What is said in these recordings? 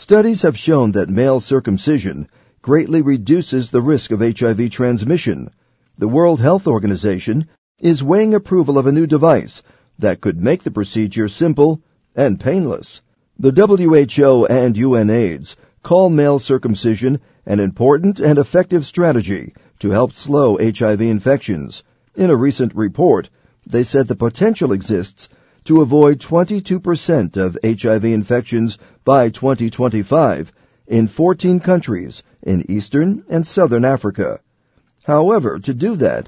Studies have shown that male circumcision greatly reduces the risk of HIV transmission. The World Health Organization is weighing approval of a new device that could make the procedure simple and painless. The WHO and UNAIDS call male circumcision an important and effective strategy to help slow HIV infections. In a recent report, they said the potential exists to avoid 22% of HIV infections by 2025 in 14 countries in Eastern and Southern Africa. However, to do that,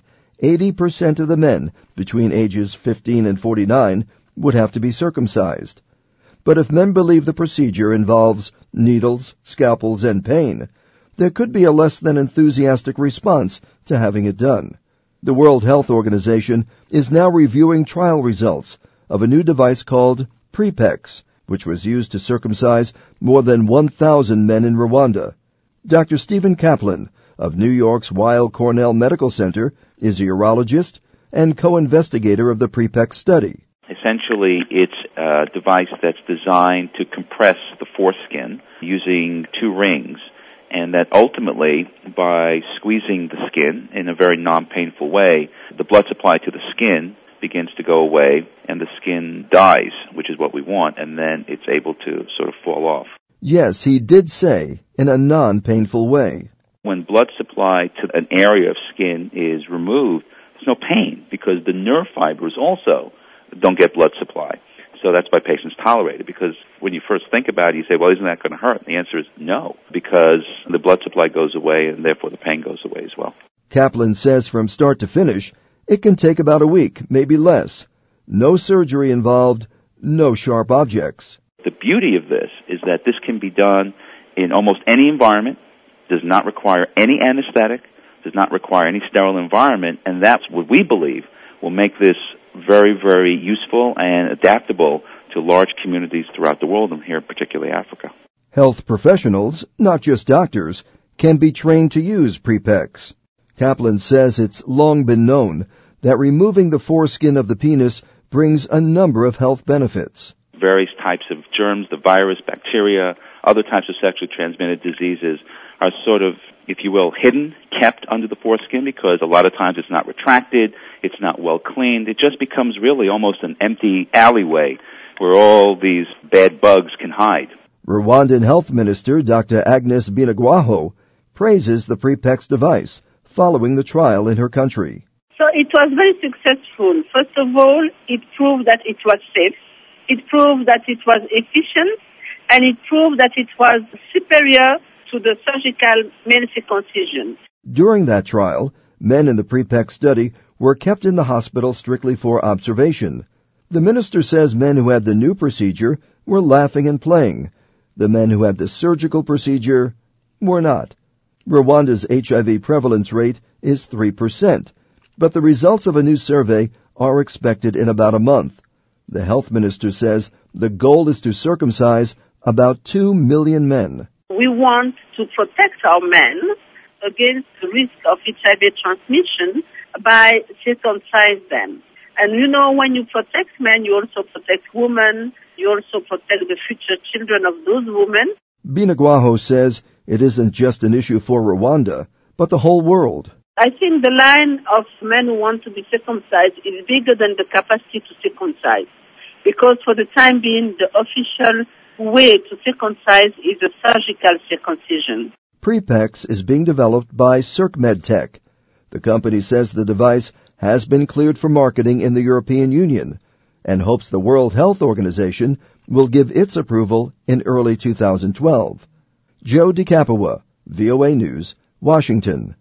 80% of the men between ages 15 and 49 would have to be circumcised. But if men believe the procedure involves needles, scalpels, and pain, there could be a less than enthusiastic response to having it done. The World Health Organization is now reviewing trial results of a new device called Prepex, which was used to circumcise more than 1,000 men in Rwanda. Dr. Stephen Kaplan of New York's Weill Cornell Medical Center is a urologist and co-investigator of the Prepex study. Essentially, it's a device that's designed to compress the foreskin using two rings, and that ultimately, by squeezing the skin in a very non-painful way, the blood supply to the skin begins to go away, and the skin dies, which is what we want, and then it's able to sort of fall off. Yes, he did say, in a non-painful way. When blood supply to an area of skin is removed, there's no pain, because the nerve fibers also don't get blood supply. So that's why patients tolerate it, because when you first think about it, you say, well, isn't that going to hurt? And the answer is no, because the blood supply goes away, and therefore the pain goes away as well. Kaplan says from start to finish, it can take about a week, maybe less. No surgery involved, no sharp objects. The beauty of this is that this can be done in almost any environment, does not require any anesthetic, does not require any sterile environment, and that's what we believe will make this very, very useful and adaptable to large communities throughout the world, and here particularly Africa. Health professionals, not just doctors, can be trained to use Prepex. Kaplan says it's long been known that removing the foreskin of the penis brings a number of health benefits. Various types of germs, the virus, bacteria, other types of sexually transmitted diseases are sort of, if you will, hidden, kept under the foreskin, because a lot of times it's not retracted, it's not well cleaned. It just becomes really almost an empty alleyway where all these bad bugs can hide. Rwandan Health Minister Dr. Agnes Binagwaho praises the Prepex device following the trial in her country. So it was very successful. First of all, it proved that it was safe. It proved that it was efficient, and it proved that it was superior to the surgical male circumcision. During that trial, men in the Prepex study were kept in the hospital strictly for observation. The minister says men who had the new procedure were laughing and playing. The men who had the surgical procedure were not. Rwanda's HIV prevalence rate is 3%, but the results of a new survey are expected in about a month. The health minister says the goal is to circumcise about 2 million men. We want to protect our men against the risk of HIV transmission by circumcising them. And you know, when you protect men, you also protect women, you also protect the future children of those women. Binagwaho says it isn't just an issue for Rwanda, but the whole world. I think the line of men who want to be circumcised is bigger than the capacity to circumcise, because for the time being, the official way to circumcise is a surgical circumcision. Prepex is being developed by CircMedTech. The company says the device has been cleared for marketing in the European Union and hopes the World Health Organization will give its approval in early 2012. Joe DiCapua, VOA News, Washington.